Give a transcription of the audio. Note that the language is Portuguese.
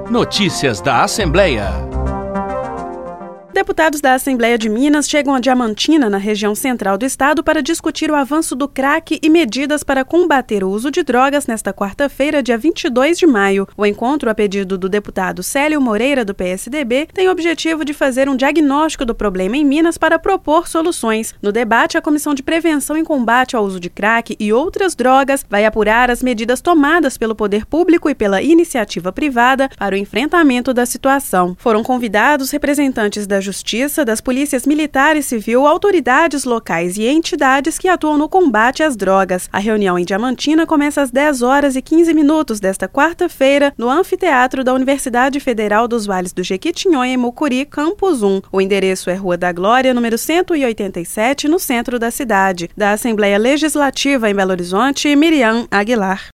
Notícias da Assembleia. Deputados da Assembleia de Minas chegam a Diamantina, na região central do estado, para discutir o avanço do crack e medidas para combater o uso de drogas nesta quarta-feira, dia 22 de maio. O encontro, a pedido do deputado Célio Moreira, do PSDB, tem o objetivo de fazer um diagnóstico do problema em Minas para propor soluções. No debate, a Comissão de Prevenção e Combate ao Uso de Crack e outras drogas vai apurar as medidas tomadas pelo poder público e pela iniciativa privada para o enfrentamento da situação. Foram convidados representantes da Justiça, das polícias militar e civil, autoridades locais e entidades que atuam no combate às drogas. A reunião em Diamantina começa às 10h15 desta quarta-feira no anfiteatro da Universidade Federal dos Vales do Jequitinhonha, em Mucuri, Campus 1. O endereço é Rua da Glória, número 187, no centro da cidade. Da Assembleia Legislativa em Belo Horizonte, Miriam Aguilar.